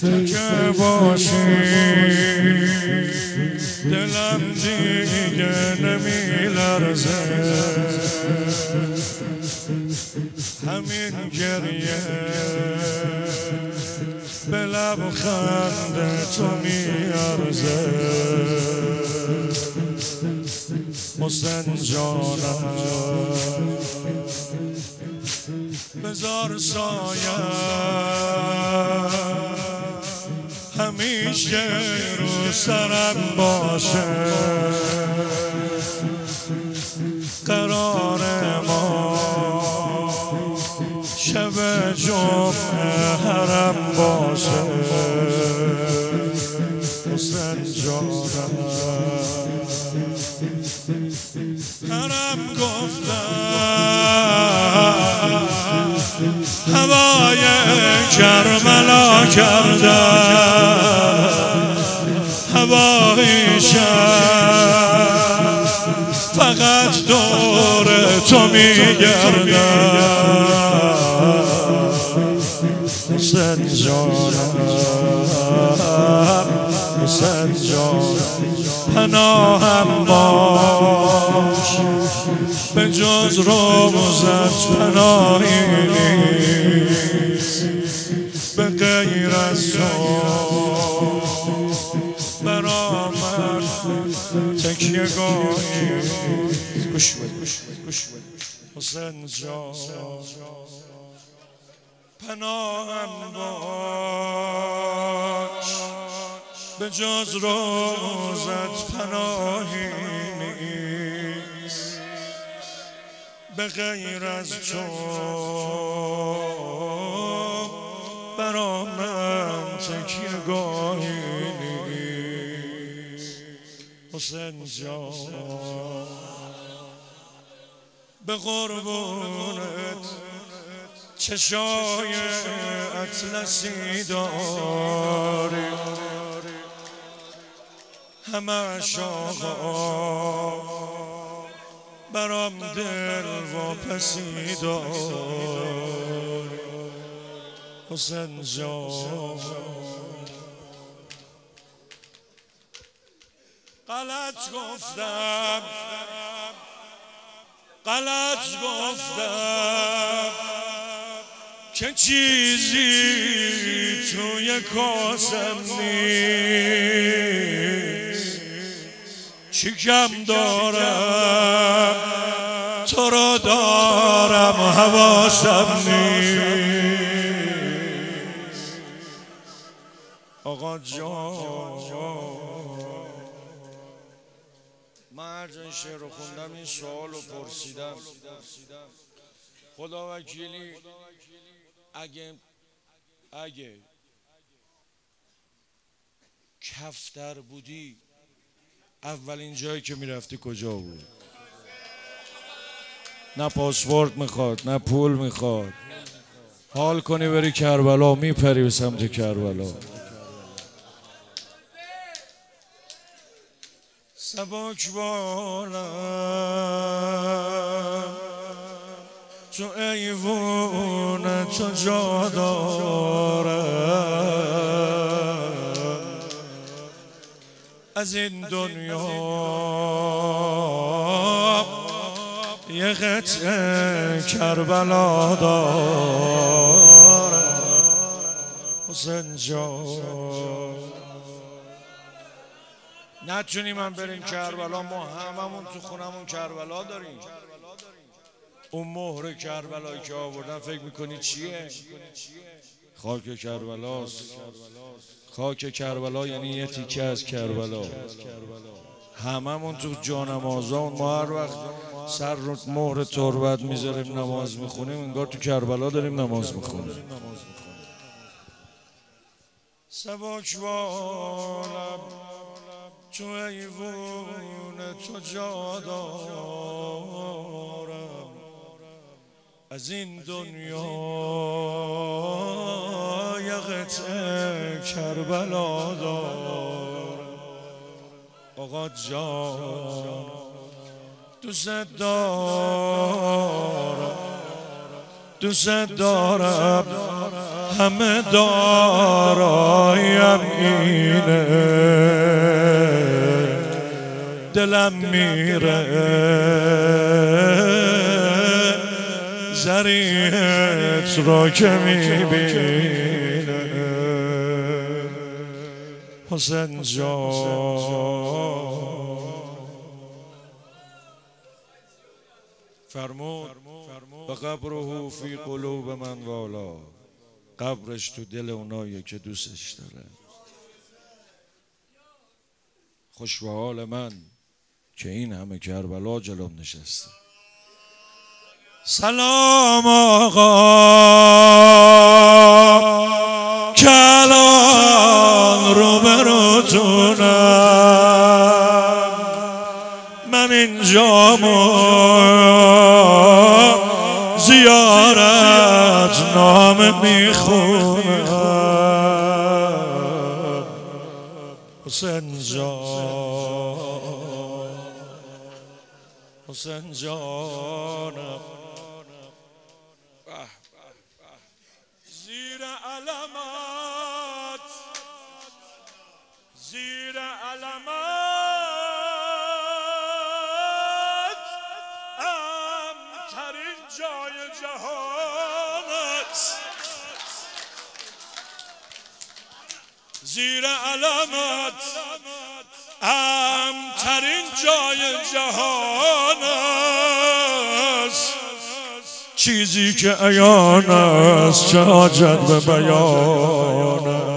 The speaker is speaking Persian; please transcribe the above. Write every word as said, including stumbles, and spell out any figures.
تو که باشی دلم دیگه نمیلرزه، همین گریه به لبخند تو میارزه. حسین جانم بذار سایه همیشه رو سرم باشه، قرار ما شب جمعه حرم باشه. حسین جانم حرم گفتم هوای کربلا کردم، هوای شب فقط دور تو میگردم. حسین جانم حسین جانم پناهم باش، به جز روزت پناهی نیست، به غیر از تو برا من تکیه گاهی. گوش بده گوش بده حسین جان پناهم باش، به جز روزت پناهی نیست، به غیر از تو برا من تکیه گاهی نیست. حسین جان به قربونت چشای اطلسی داری، همش آقا برام دل و پسی داری. حسین جان غلط گفتم غلط گفتم که چیزی توی کاسم نیست، چی کم دارم تو رو دارم حواسم نیست. آقا جان من هر جای شعر رو خوندم این سوال رو پرسیدم، خدا وکیلی اگه اگه کفتر بودی اولین جایی که میرفتی کجا بود؟ نه پاسپورت میخواد نه پول میخواد، حال کنی بری کربلا میپری به سمت کربلا. سبک بالم تو ایوون تو جا دارم، از این دنیا یه قطعه کربلا دارم. حسین جان نتونیم من بریم کربلا، ما هممون تو خونمون کربلا داریم. اون مهر کربلایی که آوردن فکر میکنی چیه؟ خاک کربلاست. خاک کربلا یعنی یه تیکه از کربلا. هممون تو جانمازان ما هر وقت سر رو مهر تربت میذاریم نماز میخونیم انگار تو کربلا داریم نماز میخونیم. سبک بالم تو ایوون تو جا دارم، از این دنیا یه قطعه کربلا دارم. آقا جان دوست دارم دوست دارم همه دارایم اینه، دلم میره زریت را که میبینه. حسین جان فرمود و قبره فی قلوب من والا، قبرش تو دل اونایی که دوستش داره. خوش به حال من که این همه کربلا جلوم نشسته. سلام آقا کلان روبروتونم، من اینجامو زیارت نامه میخونم. حسین جان حسین جانم زیر علمات زیر علمات امترین جای جهانت، زیر علمات امترین جای جهان است. چیزی که عیان است چه حاجت به بیان